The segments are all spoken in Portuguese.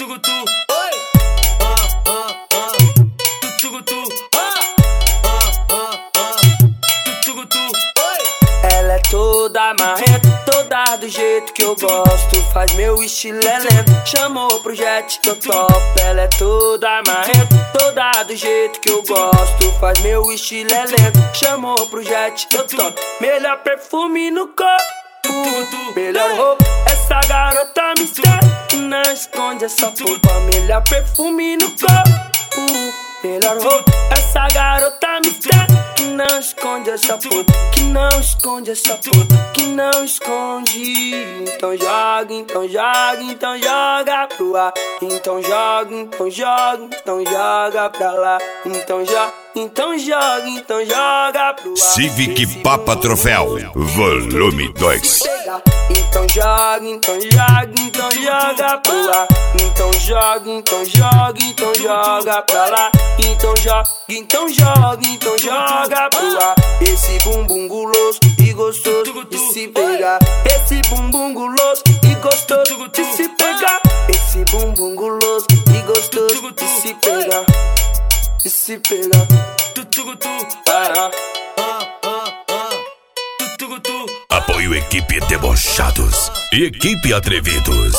tucutu, tucutu, tucutu. Ela é toda marrenta, toda do jeito que eu gosto. Faz meu estilo é lento, chamou pro jet que eu topo. Ela é toda marrenta, toda do jeito que eu gosto. Faz meu estilo é lento, chamou pro jet que eu topo. Melhor perfume no corpo, melhor roupa. Essa garota me segue, não esconde essa roupa. Melhor perfume no corpo, melhor roupa. Essa garota me segue, não esconde essa roupa. Que não esconde essa roupa, que não esconde. Então joga, então joga, então joga pro ar. Então joga, então joga, então joga pra lá. Então joga, então joga, então joga pro ar. Civic Papa Troféu, volume 2. Então joga, então joga, então joga pro ar. Então joga, então joga, então joga pra lá. Então joga, então joga, então joga pro ar. Esse bumbum guloso e gostoso de se pegar. Esse bumbum guloso e gostoso de se pegar. Esse bumbum guloso e gostoso de se pegar. De se pegar. Para. Apoio equipe Debochados e equipe Atrevidos.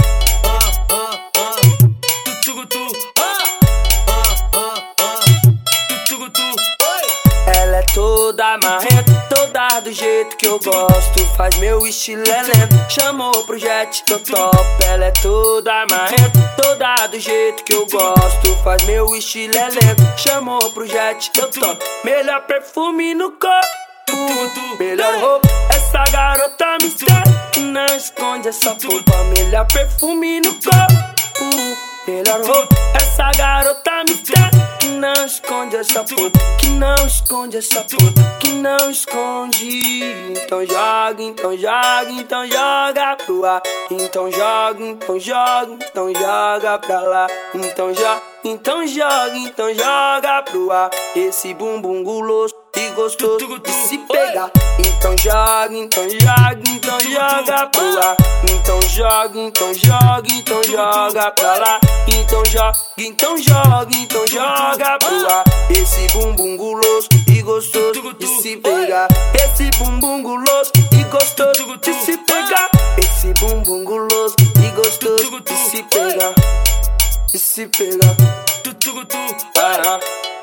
Ela é toda marrenta, toda do jeito que eu gosto. Faz meu estilo é lento, chamou pro jet que eu topo. Ela é toda marrenta, toda do jeito que eu gosto. Faz meu estilo é lento, chamou pro jet que eu topo. Melhor perfume no corpo, melhor roupa. Essa garota me segue, não esconde essa roupa. Melhor perfume no corpo, melhor roupa. Essa garota me segue, não esconde essa roupa. Que não esconde essa roupa, que não esconde. Então joga, então joga, então joga pro ar. Então joga, então joga, então joga pra lá. Então joga, então joga, então joga pro ar. Esse bumbum guloso e gostoso de se pegar. Então joga, então joga, então joga pro ar. Então joga, então joga, então joga pra lá. Então joga, então joga, então joga pro ar. Esse bumbum guloso e gostoso de se pegar. Esse bumbum guloso e gostoso de se pegar. Esse bumbum guloso e gostoso de se pegar. De se pegar. Para.